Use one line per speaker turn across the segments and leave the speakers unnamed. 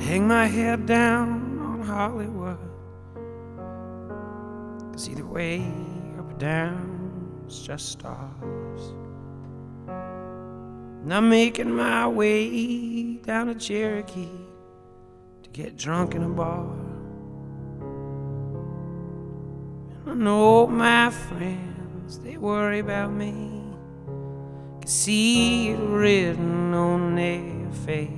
hang my head down on Hollywood, 'cause either way, up or down, it's just stars. And I'm making my way down to Cherokee to get drunk in a bar. And I know my friends, they worry about me, can see it written on their face.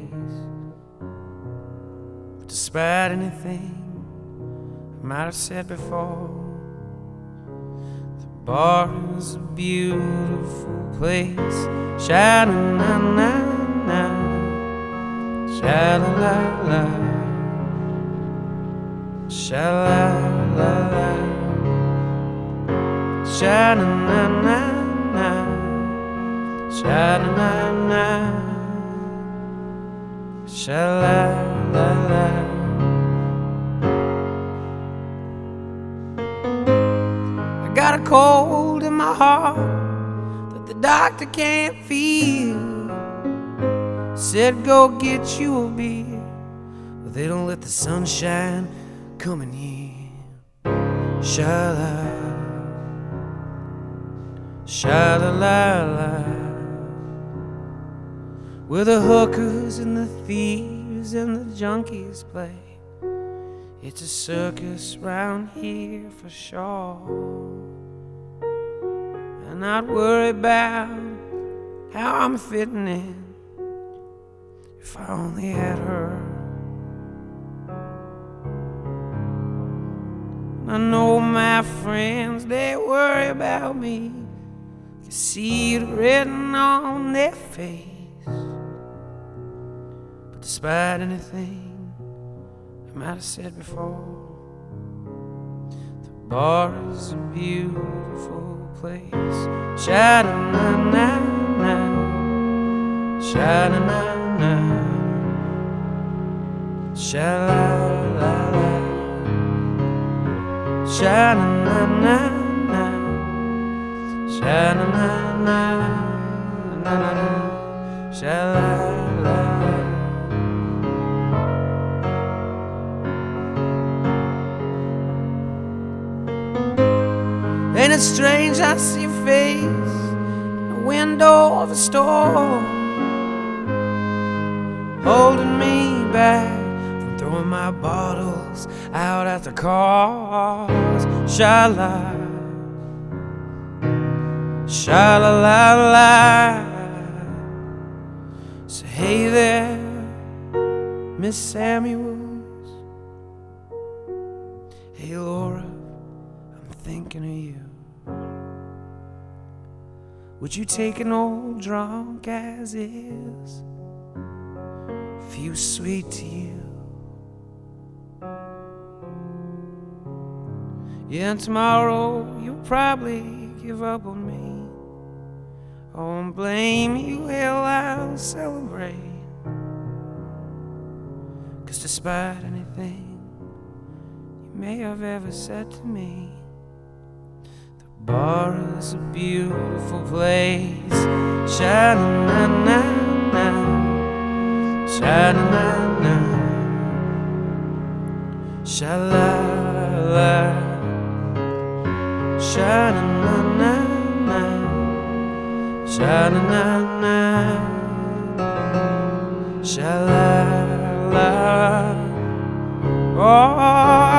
But despite anything I might have said before, the bar is a beautiful place. Sha-na-na-na-na, sha-la-la-la, sha-la-la-la, sha-na-na-na-na, sha-na-na-na, sha-la-la-la. I got a cold in my heart that the doctor can't feel. Said go get you a beer, but they don't let the sunshine come in here. Sha-la, sha-la-la-la, where the hookers and the thieves and the junkies play. It's a circus round here for sure. And I'd worry about how I'm fitting in if I only had her. I know my friends, they worry about me, you see it written on their face. But despite anything I might have said before, the bar is a beautiful place. Sha-na-na-na-na, sha-na-na-na, sha-la-la-la, sha-na-na-na-na, sha-na-na-na, na-na-na, sha-la-la-la. Ain't it strange I see your face in the window of a store, holding me back from throwing my bottles out at the cars. Sha-la, sha-la-la-la. So hey there, Miss Samuels. Hey Laura, I'm thinking of you. Would you take an old drunk as is, feel sweet to you? Yeah, and tomorrow you'll probably give up on me. I won't blame you, hell, I'll celebrate. 'Cause despite anything you may have ever said to me, the bar is a beautiful place. Sha-na-na-na-na, sha-na-na-na, sha-la-la, sha-na-na-na-na, sha-na-na-na, sha-la-la. Oh,